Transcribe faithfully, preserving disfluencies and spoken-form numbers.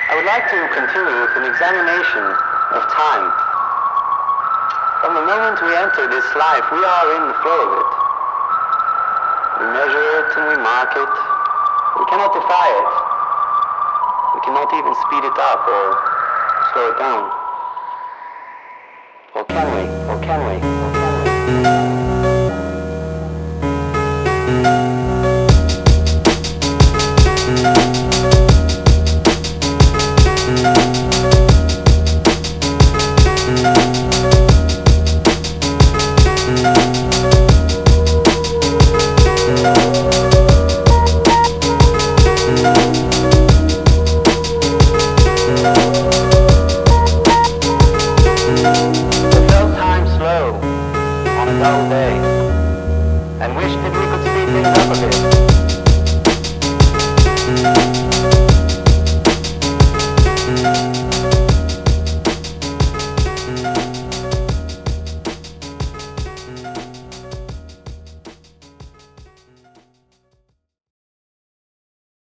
I would like to continue with an examination of time. From the moment we enter this life, we are in the flow of it. We measure it and we mark it. We cannot defy it. We cannot even speed it up or slow it down. Or can we? Or can we?